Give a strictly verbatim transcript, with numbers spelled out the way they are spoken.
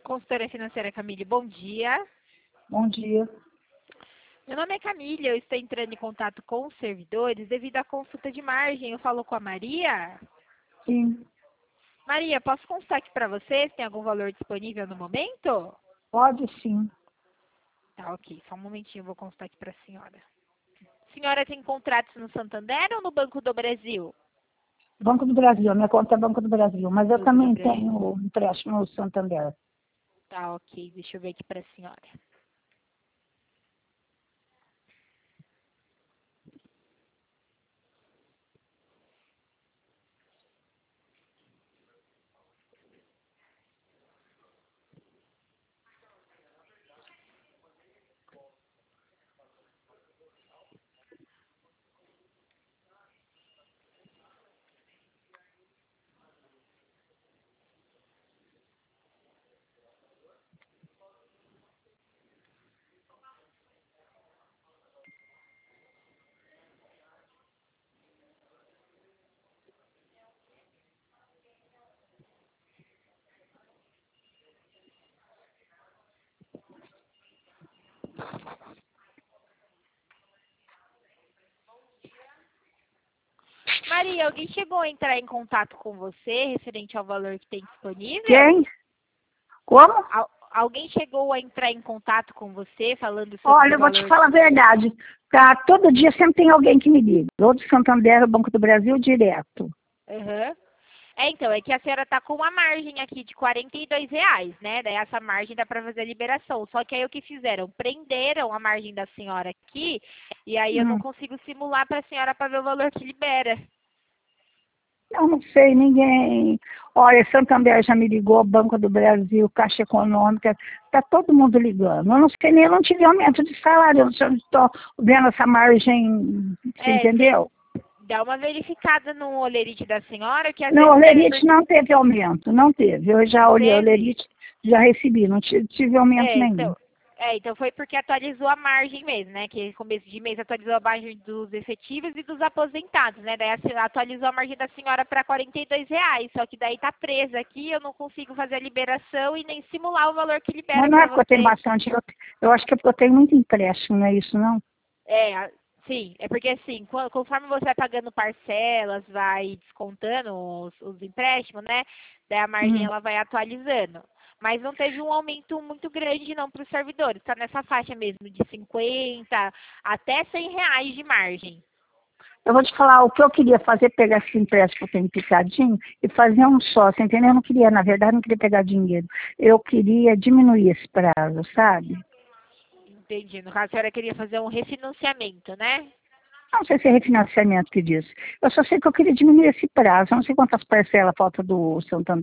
Consultora financeira Camille, bom dia. Bom dia. Meu nome é Camille, eu estou entrando em contato com os servidores devido à consulta de margem. Eu falo com a Maria? Sim, Maria, posso consultar aqui para você se tem algum valor disponível no momento? pode sim. Tá, ok. Só um momentinho, eu vou consultar aqui para a senhora. Senhora tem contratos no Santander ou no Banco do Brasil? Banco do Brasil, minha conta é Banco do Brasil, mas eu Banco do também Brasil. tenho empréstimo no Santander. Tá, ok. Deixa eu ver aqui para a senhora. Maria, alguém chegou a entrar em contato com você referente ao valor que tem disponível? Quem? Como? Al- alguém chegou a entrar em contato com você falando sobre Olha, o eu vou te valor? falar a verdade. Tá, todo dia sempre tem alguém que me liga. Ou do Santander, ou Banco do Brasil, direto. Aham. É, então, é que a senhora tá com uma margem aqui de quarenta e dois reais, né? Daí essa margem dá para fazer a liberação. Só que aí o que fizeram? Prenderam a margem da senhora aqui e aí eu não Hum. consigo simular para a senhora para ver o valor que libera. Eu não sei, ninguém. Olha, Santander já me ligou, Banco do Brasil, Caixa Econômica, tá todo mundo ligando. Eu não sei nem, eu não tive aumento de salário, eu não estou vendo essa margem, você É, você entendeu? dá uma verificada no olerite da senhora, que às Não, o vezes deve... Lerite não teve aumento, não teve. Eu já Não olhei, o teve? Lerite já recebi, não tive, tive aumento É, nenhum. então, é, então foi porque atualizou a margem mesmo, né? Que começo de mês atualizou a margem dos efetivos e dos aposentados, né? Daí a- atualizou a margem da senhora para quarenta e dois reais, só que daí tá presa aqui, eu não consigo fazer a liberação e nem simular o valor que libera Mas não é para porque eu tenho você. bastante, eu, eu acho que é porque eu tenho muito empréstimo, não é isso, não? É, a- sim, é porque assim, co- conforme você vai pagando parcelas, vai descontando os, os empréstimos, né? Daí a margem Hum. ela vai atualizando. Mas não teve um aumento muito grande não para os servidores, está nessa faixa mesmo de cinquenta até cem reais de margem. Eu vou te falar, o que eu queria fazer, pegar esse empréstimo que eu tenho picadinho e fazer um só, você entendeu? Eu não queria, na verdade, não queria pegar dinheiro. Eu queria diminuir esse prazo, sabe? Entendi. No caso, a senhora queria fazer um refinanciamento, né? Não sei se é refinanciamento que diz. Eu só sei que eu queria diminuir esse prazo. Eu não sei quantas parcelas falta do Santander.